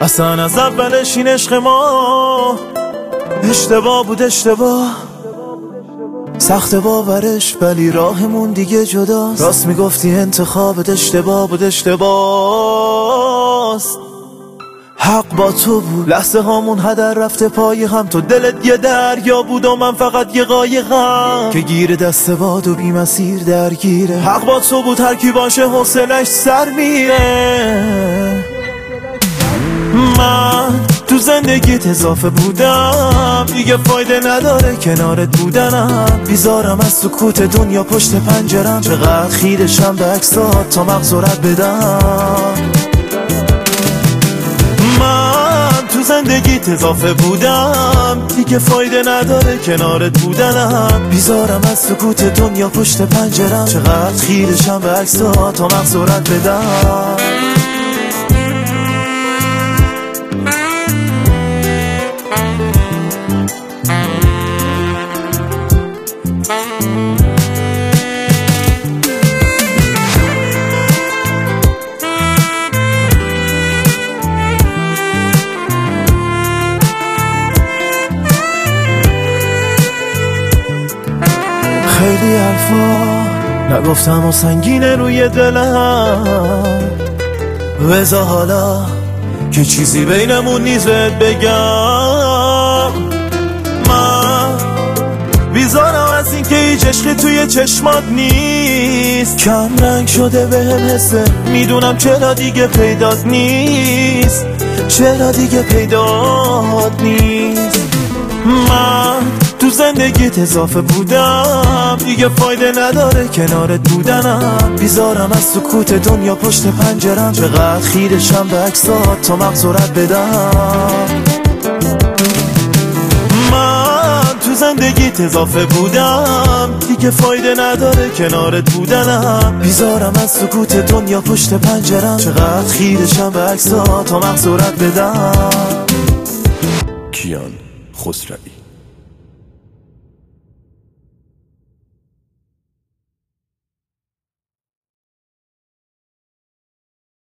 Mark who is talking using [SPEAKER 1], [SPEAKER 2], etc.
[SPEAKER 1] اصلا از اولش این عشق ما اشتباه بود، اشتباه سخت باورش، ولی راهمون دیگه جداست. راست میگفتی انتخابت اشتباه بود، اشتباهست. حق با تو بود، لحظه هامون هدر رفته پای هم. تو دلت یه دریا بود و من فقط یه قایقم که گیر دست باد و بی مسیر درگیره. حق با تو بود، هر کی باشه حوصلش سر میره. من تو زندگیت اضافه بودم، دیگه فایده نداره کنارت بودنم. بیزارم از سکوت دنیا پشت پنجرم، چقدر خیرشم به عکسات تا مغزورت بدم. من تو زندگیت اضافه بودم، دیگه فایده نداره کنارت بودنم. بیزارم از سکوت دنیا پشت پنجرم، چقدر خیرشم به عکسات تا مغزورت بدم. خیلی حرفا نگفتم و سنگینه روی دلم، بذار حالا که چیزی بینمون نیست بهت بگم. من بیزارم از این که هیچ عشقی توی چشمات نیست. کم رنگ شده بهم حسه، میدونم چرا دیگه پیدات نیست، چرا دیگه پیدات نیست. من تو زندگیت اضافه بودم، دیگه فایده نداره کنارت بودنم. بیزارم از سکوت دنیا پشت پنجرم، چقدر خیرشم به عکسات تا مغزورت بدم. من تو زندگیت اضافه بودم، دیگه فایده نداره کنارت بودنم. بیزارم از سکوت دنیا پشت پنجرم، چقدر خیرشم به عکسات تا مغزورت بدم.
[SPEAKER 2] کیان خسروی.